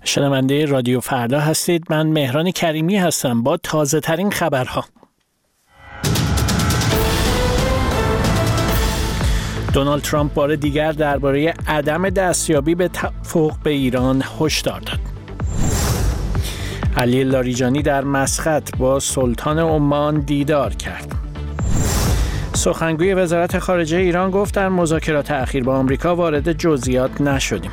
شنونده رادیو فردا هستید. من مهران کریمی هستم با تازه ترین خبرها. دونالد ترامپ بار دیگر درباره عدم دستیابی به توافق به ایران هشدار داد. علی لاریجانی در مسقط با سلطان عمان دیدار کرد. سخنگوی وزارت خارجه ایران گفت در مذاکرات اخیر با آمریکا وارد جزئیات نشدیم.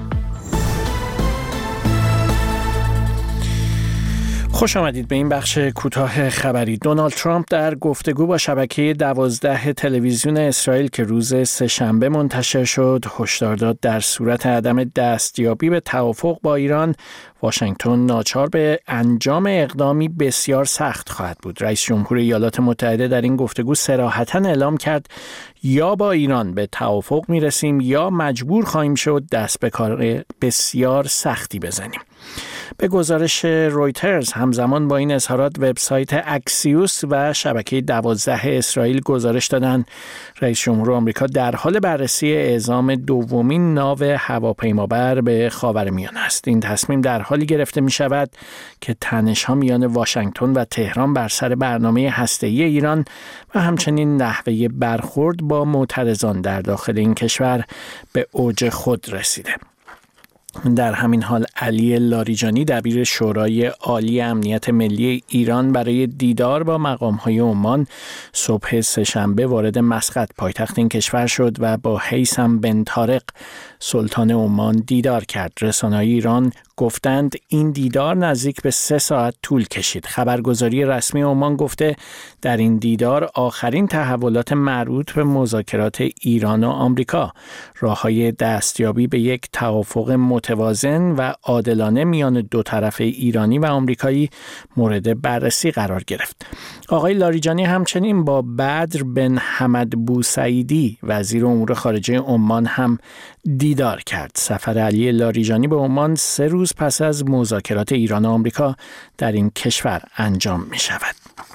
خوش آمدید به این بخش کوتاه خبری. دونالد ترامپ در گفتگو با شبکه 12 تلویزیون اسرائیل که روز سه‌شنبه منتشر شد، هشدار داد در صورت عدم دستیابی به توافق با ایران، واشنگتن ناچار به انجام اقدامی بسیار سخت خواهد بود. رئیس جمهور ایالات متحده در این گفتگو صراحتاً اعلام کرد یا با ایران به توافق میرسیم یا مجبور خواهیم شد دست به کار بسیار سختی بزنیم. به گزارش رویترز همزمان با این اظهارات وبسایت اکسیوس و شبکه 12 اسرائیل گزارش دادند رئیس جمهور آمریکا در حال بررسی اعزام دومین ناو هواپیمابر به خاورمیانه است. این تصمیم در حالی گرفته می شود که تنش‌ها میان واشنگتن و تهران بر سر برنامه هسته‌ای ایران و همچنین نحوه برخورد با معترضان در داخل این کشور به اوج خود رسیده. در همین حال علی لاریجانی دبیر شورای عالی امنیت ملی ایران برای دیدار با مقام‌های عمان صبح سه‌شنبه وارد مسقط پایتخت این کشور شد و با هیثم بن طارق سلطان عمان دیدار کرد. رسانه‌های ایران گفتند این دیدار نزدیک به 3 ساعت طول کشید. خبرگزاری رسمی عمان گفته در این دیدار آخرین تحولات مربوط به مذاکرات ایران و آمریکا، راه‌های دستیابی به یک توافق متوازن و عادلانه میان دو طرف ایرانی و آمریکایی مورد بررسی قرار گرفت. آقای لاریجانی همچنین با بدر بن حمد بوسعیدی وزیر امور خارجه عمان هم دیدار کرد. سفر علی لاریجانی به عمان 3 روز پس از مذاکرات ایران و آمریکا در این کشور انجام می شود.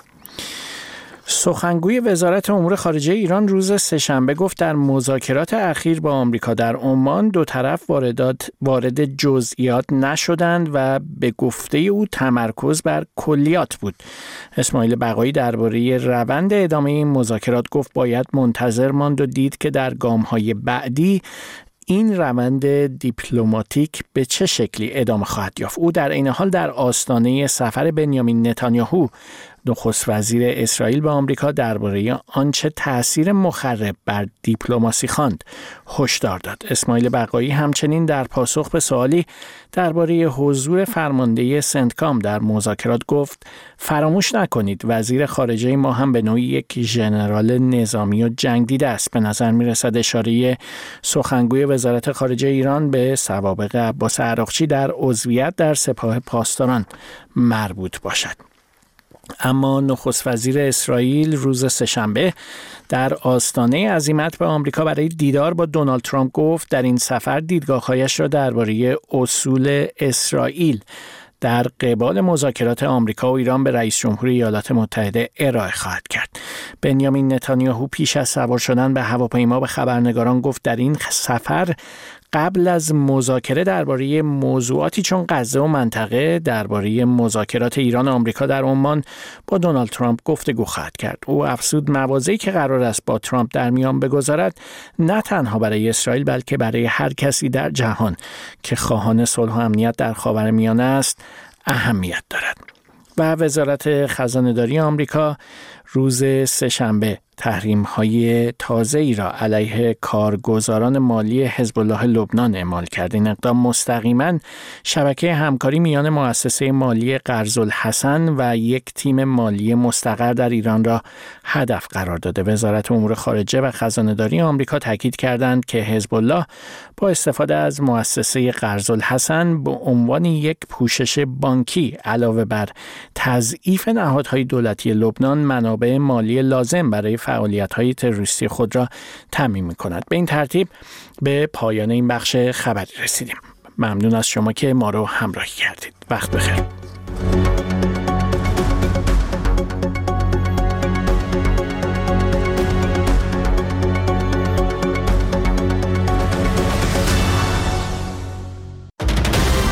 سخنگوی وزارت امور خارجه ایران روز سه‌شنبه گفت در مذاکرات اخیر با آمریکا در عمان دو طرف وارد جزئیات نشدند و به گفته او تمرکز بر کلیات بود. اسماعیل بقایی درباره روند ادامه این مذاکرات گفت باید منتظر ماند و دید که در گام‌های بعدی این روند دیپلماتیک به چه شکلی ادامه خواهد یافت. او در این حال در آستانه سفر بنیامین نتانیاهو نخست وزیر اسرائیل به آمریکا درباره آنچه تأثیر مخرب بر دیپلماسی خواند هشدار داد. اسماعیل بقایی همچنین در پاسخ به سوالی درباره حضور فرمانده سنتکام در مذاکرات گفت فراموش نکنید وزیر خارجه ما هم به نوعی یک ژنرال نظامی و جنگ دیده است. به نظر می رسد اشاره سخنگوی وزارت خارجه ایران به سوابق عباس عراقچی در عضویت در سپاه پاسداران مربوط باشد. اما نخست وزیر اسرائیل روز سه‌شنبه در آستانه عزیمت به آمریکا برای دیدار با دونالد ترامپ گفت در این سفر دیدگاه‌هایش را درباره اصول اسرائیل در قبال مذاکرات آمریکا و ایران به رئیس جمهور ایالات متحده ارائه خواهد کرد. بنیامین نتانیاهو پیش از سوار شدن به هواپیما به خبرنگاران گفت در این سفر قبل از مذاکره درباره موضوعاتی چون غزه و منطقه درباره مذاکرات ایران و آمریکا در عمان با دونالد ترامپ گفتگو خواهد کرد. او افزود مواضعی که قرار است با ترامپ در میان بگذارد نه تنها برای اسرائیل بلکه برای هر کسی در جهان که خواهان صلح و امنیت در خاورمیانه است اهمیت دارد. و وزارت خزانه‌داری آمریکا روز سه‌شنبه تحریم‌های تازه‌ای را علیه کارگزاران مالی حزب الله لبنان اعمال کرد. این اقدام مستقیما شبکه همکاری میان مؤسسه مالی قرض‌الحسن و یک تیم مالی مستقر در ایران را هدف قرار داده. وزارت امور خارجه و خزانه‌داری آمریکا تاکید کردند که حزب الله با استفاده از مؤسسه قرض‌الحسن به عنوان یک پوشش بانکی علاوه بر تضعیف نهادهای دولتی لبنان منابع مالی لازم برای فعالیت‌های تروریستی خود را تامین می‌کند. به این ترتیب به پایان این بخش خبری رسیدیم. ممنون از شما که ما رو همراهی کردید. وقت بخیر.